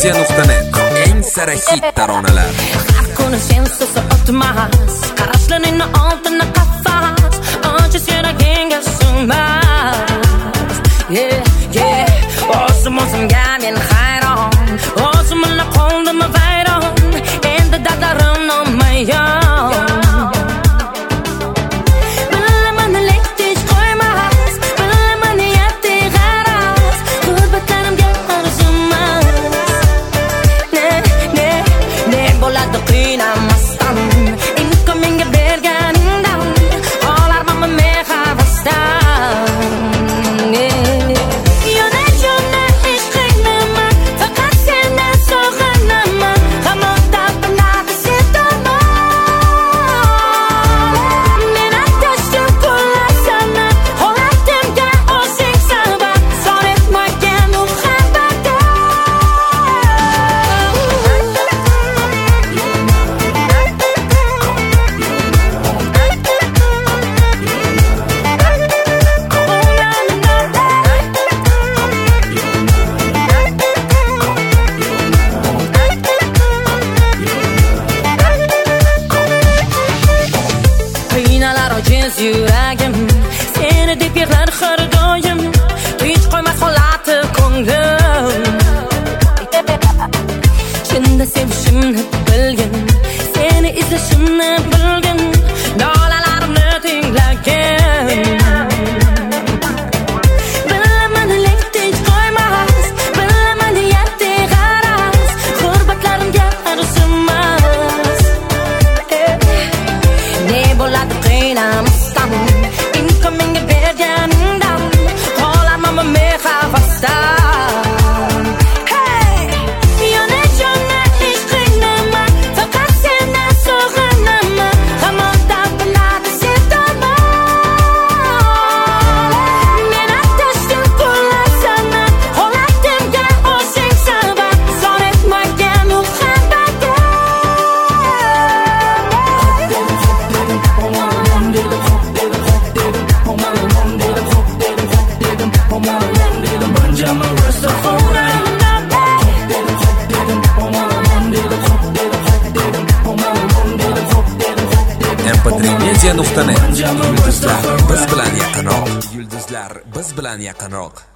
mp3media.net eng sara hit taronalar. Har kuni sensiz o'tmas, qarashlaring oltinni qafas, ancha yuragingga sig'mas. O'zimga men hayron, o'zimni qoldim vayron, endi dardlarim nomayon. Bilaman lektish qo'ymas, bilaman niyati g'araz, g'urbatlarimga arzimas. Ne bo'ladi qiynamasdan, inkomingga berganingdan, olarman men havasdan. Ojiz yuragim seni deb yig'lar har doim, hech qo'ymas holati ko'nglim. Chinda sevishimni bilgin, seni izlashimni bilgin, nolalarimni tinglagin. Bilaman lektish qo'ymas, bilaman niyati g'araz, g'urbatlarimga arzimas. Ne bo'ladi qiynamasdan, inkomingga berganingdan, qolarman men havasdan. Hey, yana jonna ishqingman, faqat sendan sog'inaman, hamonda biladi sevdaman. Men ateştim qo'llarsana, holatimga o'zing sabab, son etmagan muhabbatim. mp3media.net Yulduzlar biz bilan yaqinroq.